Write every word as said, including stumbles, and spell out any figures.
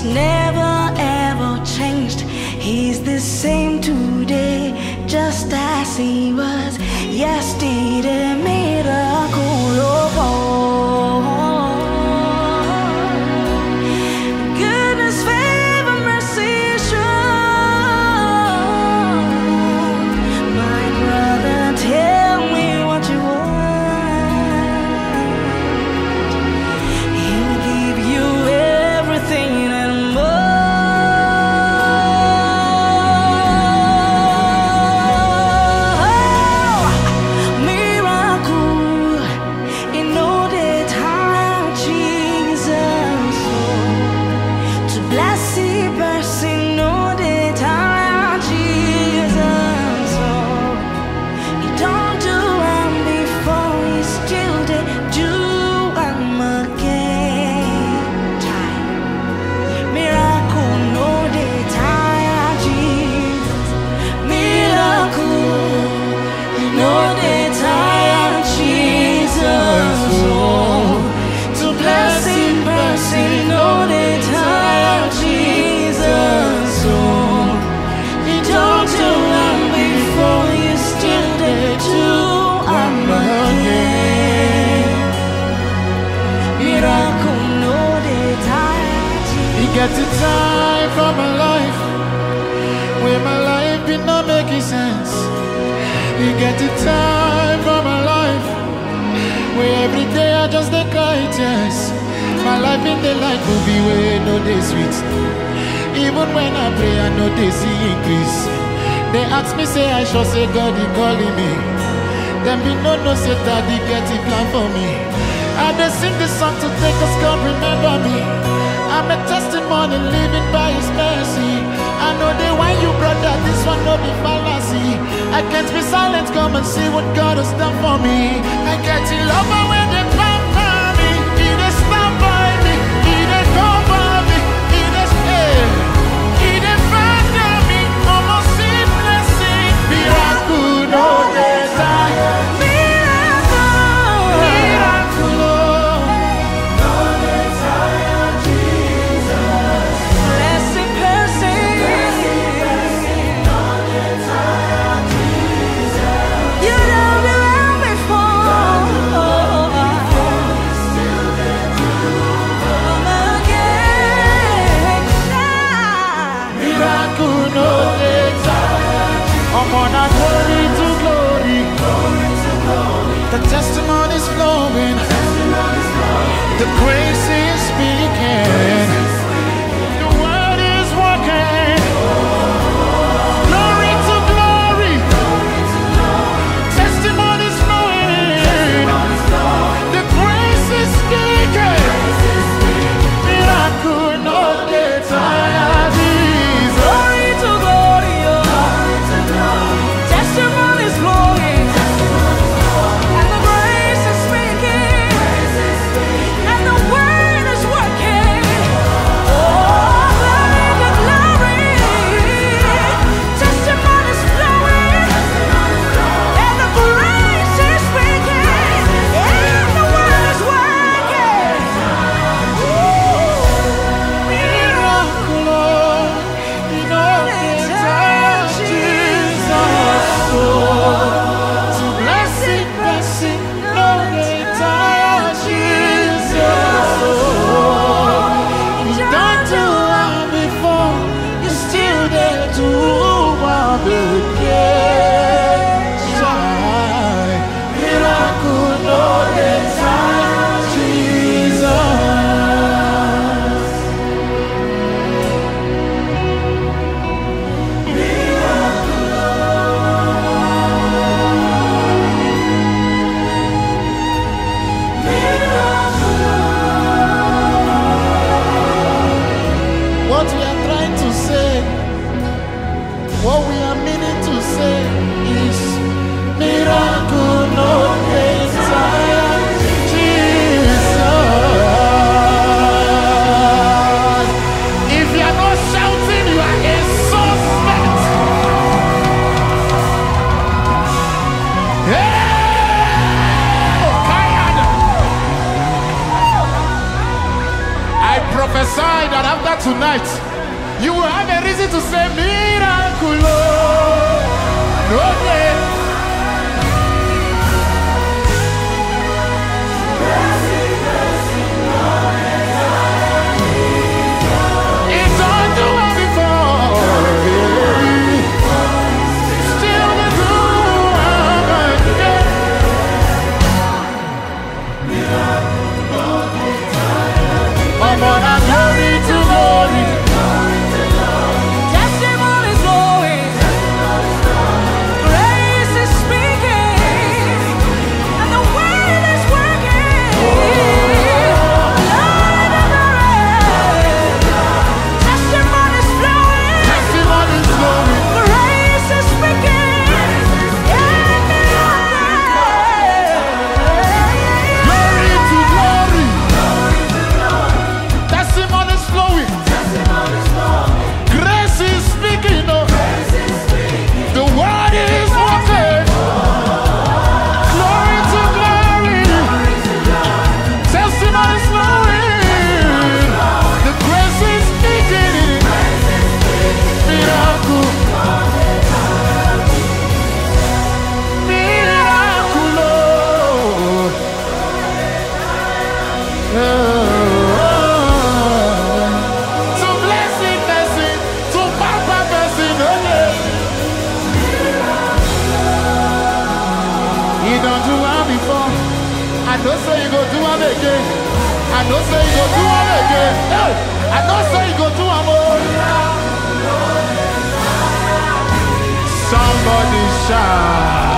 He's never ever changed. He's the same today, just as he was yesterday. Miracle, oh, oh. Goodness, favor, mercy, sure. My brother, tell me what you want. He'll give you everything and more. Get the time for my life, where my life be not making sense. You get the time for my life, where every day I just dey cry tears. My life in the light movie where no day sweet. Even when I pray, I know they see increase. They ask me, say I sure say God he calling me. Them be no no say that he get a plan for me. I just sing this song to take us God remember me. I'm a testimony living by his mercy. I know they want you, brother, this one no be fallacy. I can't be silent, come and see what God has done for me. I get in love when they come for me. He dey stand by me, he dey cover me, he dey stay, he dey father me. Almost see blessing, miracle, no desire. Glory to glory, the testimony's flowing, the grace is speaking, the word is working. Glory to glory, testimony's flowing, the grace is speaking, miracle no dey tire. Glory to glory, oh. Testimony is flowing, and the grace is speaking, and the word is working. prophesy that after tonight, you will have a reason to say miracle. Okay. It's on to one before. Still the do again. I'm on a glory to glory. Testimonies flowing. Grace is speaking. And the word is working. Light in the rain. Testimonies flowing. Testimonies flowing. Grace is speaking. And the Glory to glory. Testimonies flowing. Grace is speaking. Oh. The word is walking. Glory to glory. Testimonies flowing. The grace is speaking. Miracle. Miracle. To blessing, blessing, to papa blessing, okay. He don't do one before. I know say you go do one again. I know say you go do one again. Hey, I know say you go do one more. Somebody shout.